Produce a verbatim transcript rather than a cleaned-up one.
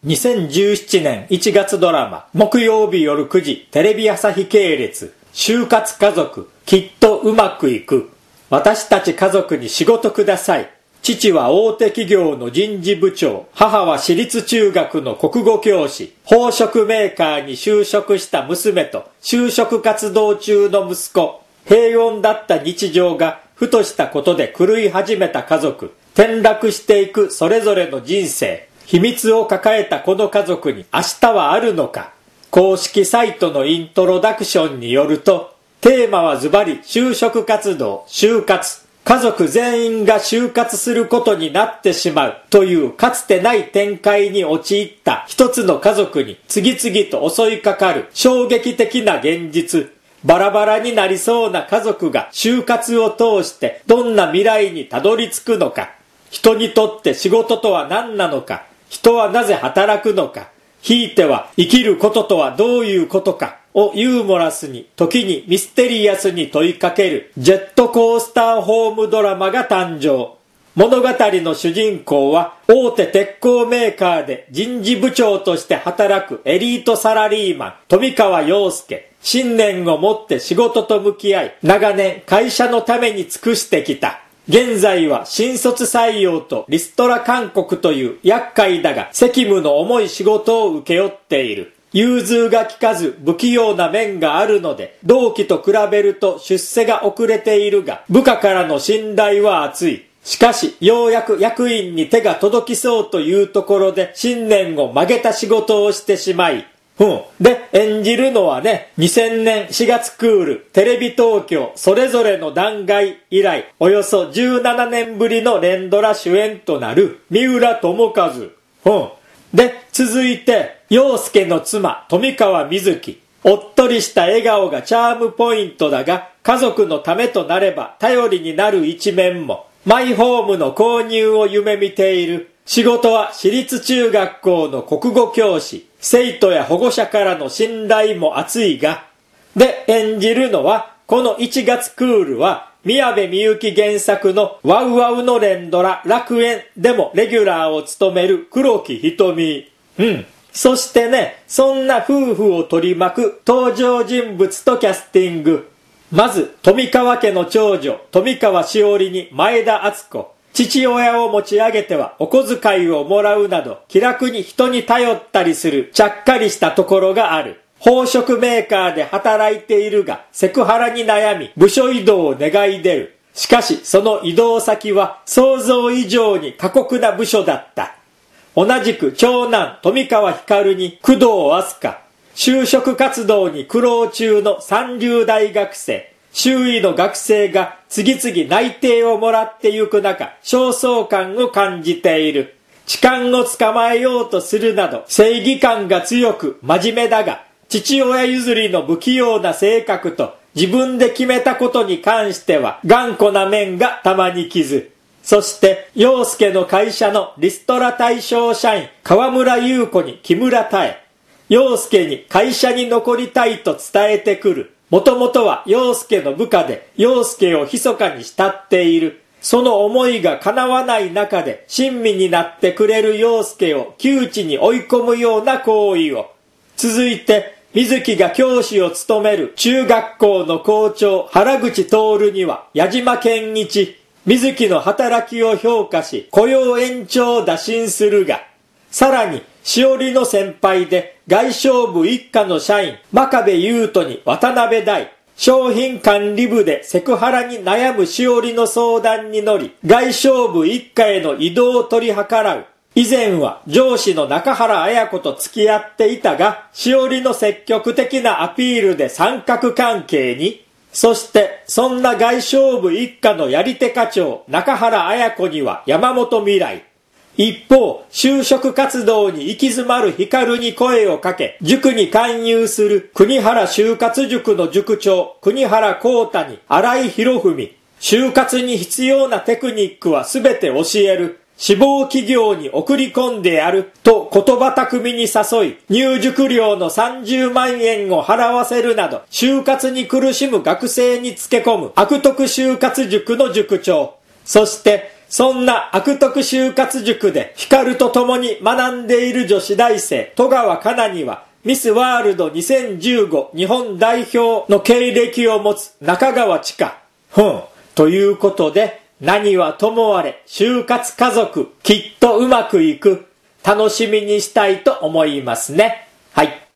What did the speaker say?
にせんじゅうななねんいちがつドラマ、木曜日夜くじ、テレビ朝日系列、就活家族、きっとうまくいく。私たち家族に仕事ください。父は大手企業の人事部長、母は私立中学の国語教師、宝飾メーカーに就職した娘と就職活動中の息子。平穏だった日常がふとしたことで狂い始めた家族。転落していくそれぞれの人生。秘密を抱えたこの家族に明日はあるのか。公式サイトのイントロダクションによると、テーマはズバリ就職活動、就活。家族全員が就活することになってしまうというかつてない展開に陥った一つの家族に次々と襲いかかる衝撃的な現実。バラバラになりそうな家族が就活を通してどんな未来にたどり着くのか。人にとって仕事とは何なのか。人はなぜ働くのか。ひいては生きることとはどういうことかをユーモラスに時にミステリアスに問いかけるジェットコースターホームドラマが誕生。物語の主人公は大手鉄鋼メーカーで人事部長として働くエリートサラリーマン富川陽介。信念を持って仕事と向き合い、長年会社のために尽くしてきた。現在は新卒採用とリストラ勧告という厄介だが責務の重い仕事を請け負っている。融通が利かず不器用な面があるので同期と比べると出世が遅れているが部下からの信頼は厚い。しかしようやく役員に手が届きそうというところで信念を曲げた仕事をしてしまい、うん。で、演じるのはね、にせんねんしがつクール、テレビ東京、それぞれの弾劾以来、およそじゅうななねんぶりの連ドラ主演となる、三浦友和。うん。で、続いて、陽介の妻、富川瑞希。おっとりした笑顔がチャームポイントだが、家族のためとなれば頼りになる一面も、マイホームの購入を夢見ている。仕事は私立中学校の国語教師。生徒や保護者からの信頼も厚いが、で、演じるのは、このいちがつクールは、宮部みゆき原作のワウワウの連ドラ楽園でもレギュラーを務める黒木瞳。うん。そしてね、そんな夫婦を取り巻く登場人物とキャスティング。まず、富川家の長女、富川しおりに前田敦子。父親を持ち上げてはお小遣いをもらうなど気楽に人に頼ったりするちゃっかりしたところがある。宝飾メーカーで働いているがセクハラに悩み部署移動を願い出る。しかしその移動先は想像以上に過酷な部署だった。同じく長男富川光に工藤明日香。就職活動に苦労中の三流大学生。周囲の学生が次々内定をもらってゆく中、焦燥感を感じている。痴漢を捕まえようとするなど、正義感が強く真面目だが、父親譲りの不器用な性格と自分で決めたことに関しては頑固な面がたまに傷。そして、陽介の会社のリストラ対象社員、河村優子に木村多江。陽介に会社に残りたいと伝えてくる。もともとは陽介の部下で陽介を密かに慕っている。その思いが叶わない中で親身になってくれる陽介を窮地に追い込むような行為を。続いて水木が教師を務める中学校の校長原口徹には矢島健一。水木の働きを評価し雇用延長を打診するが、さらにしおりの先輩で外商部一課の社員真壁優斗に渡辺大。商品管理部でセクハラに悩むしおりの相談に乗り外商部一課への異動を取り計らう。以前は上司の中原綾子と付き合っていたが、しおりの積極的なアピールで三角関係に。そしてそんな外商部一課のやり手課長中原綾子には山本未来。一方、就職活動に行き詰まる光に声をかけ、塾に勧誘する国原就活塾の塾長、国原光太に新井博文。就活に必要なテクニックはすべて教える。志望企業に送り込んでやる。と言葉巧みに誘い、入塾料のさんじゅうまんえんを払わせるなど、就活に苦しむ学生につけ込む悪徳就活塾の塾長。そして、 そんな悪徳就活塾で光と共に学んでいる女子大生戸川香奈にはミスワールドにせんじゅうご日本代表の経歴を持つ中川千佳。ふん。ということで何はともあれ就活家族きっとうまくいく。楽しみにしたいと思いますね。はい。